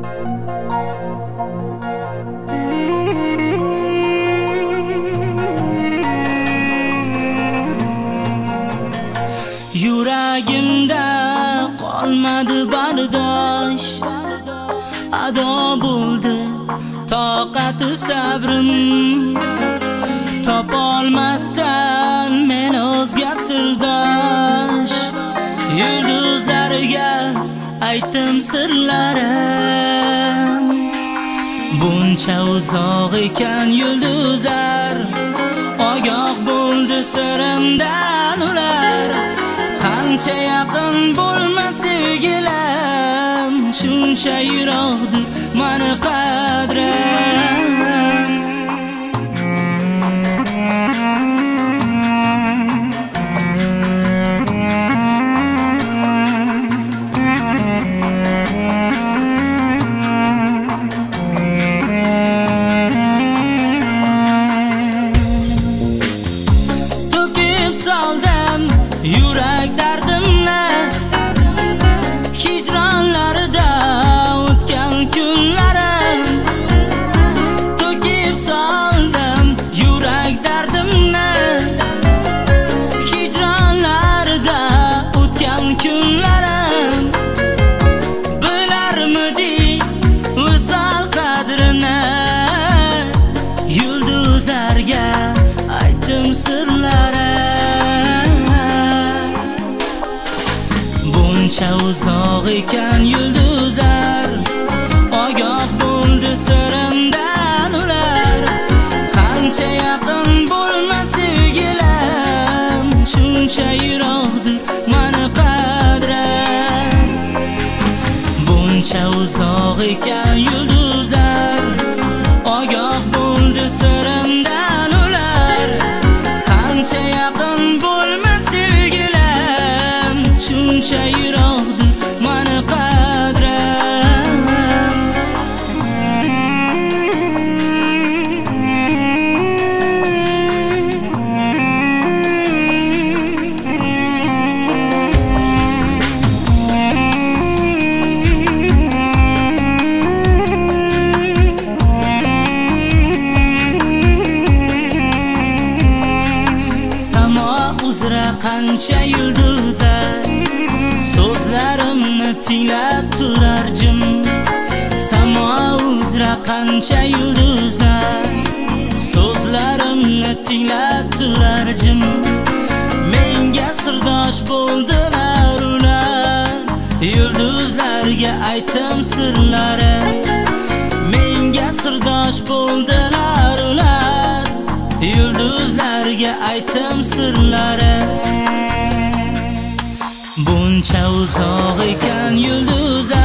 Yuragimda qolmadi bardosh, ado bo'ldi toqati sabrim. Topolmasdan men o'zga sirdosh, yulduzlarga aytdim sirlarim. Buncha uzoq ekan yulduzlar, ogoh bo'ldi sirimdan ular. Qancha yaqin bo'lma sevgilam, shuncha yiroqdir mani qadrim. To'kib soldim yurak dardimni, hijronlarida o'tgan kunlarim. To'kib soldim yurak dardimni, hijronlarida o'tgan kunlarim. Bilarmidik visol qadrini, yulduzlarga aytdim sirlarim. Buncha uzoq ekan yulduzlar, ogoh bo'ldi sirimdan ular. Qancha yaqin bo'lma sevgilam, shuncha yiroqdir mani qadrim. Buncha uzoq ekan yulduzlar, ogoh bo'ldi sirimdan ular. Qancha yaqin bo'lma sevgilam, shuncha yiroqdir mani qadrim. Samo uzra qancha yulduzlar, so'zlarimni tinglab turar jim. Samo uzra qancha yulduzlar, so'zlarimni tinglab turar jim. Menga sirdosh bo'ldilar ular, yulduzlarga aytdim sirlarim. Menga sirdosh bo'ldilar ular, yulduzlarga aytdim sirlarim. Buncha uzoq ekan yulduzlar,